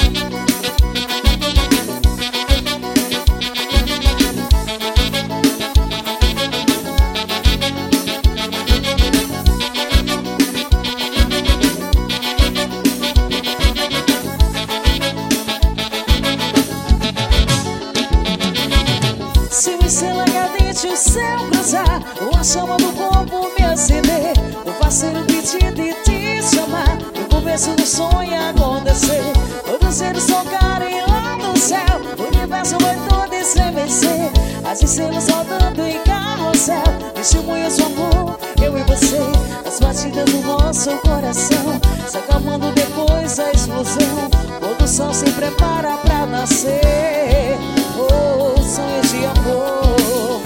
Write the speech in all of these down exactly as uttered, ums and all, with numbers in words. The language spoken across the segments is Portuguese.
Se o estrela cadente o céu cruzar, ou a chama do corpo me acender, o parceiro pedir de te chamar, o começo do sonho acontecer. Todos os seres tocarem lá do céu, o universo vai todo estremecer. As estrelas rodando em carrossel, testemunhas do amor, eu e você. As batidas do nosso coração se acalmando depois da explosão. Todo sol se prepara pra nascer. Oh, sonhos de amor.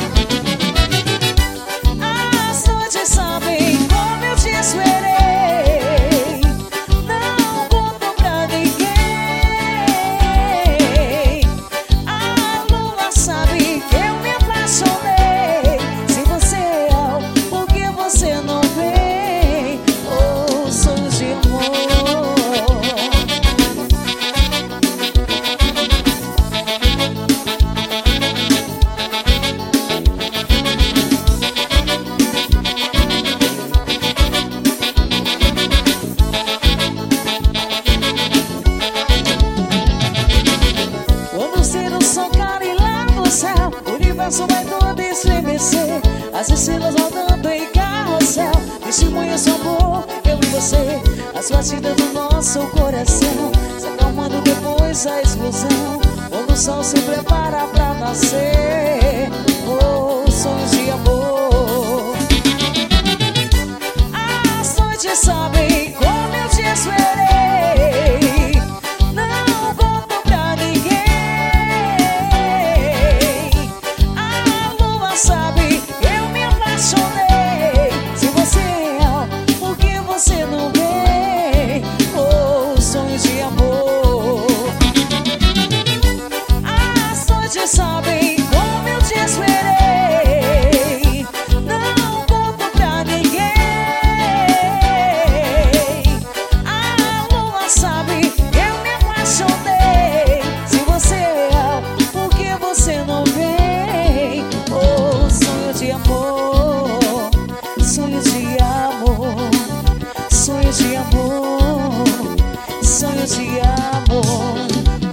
As noites sabem como eu te esperei. Não conto pra ninguém. A lua sabe que eu me apaixonei. Se você é por que você não vem? Oh, sonhos de amor. O universo vai todo estremecer. As estrelas rodando em carrossel, testemunhas do amor, eu e você. As batidas do nosso coração se acalmando depois da explosão. Quando o sol se prepara pra nascer. Oh, sonhos de amor. As noites sabem como eu te esperei. Não conto pra ninguém. Sabe, eu me apaixonei. Se você é, por que você não vem? Oh, sonhos de amor. As noites sabem como eu te esperei. Não conto pra ninguém. A lua sabe, eu me apaixonei. Se você é, por que você não vem? Oh, sonhos de amor, sonhos de amor, sonhos de amor, sonhos de amor.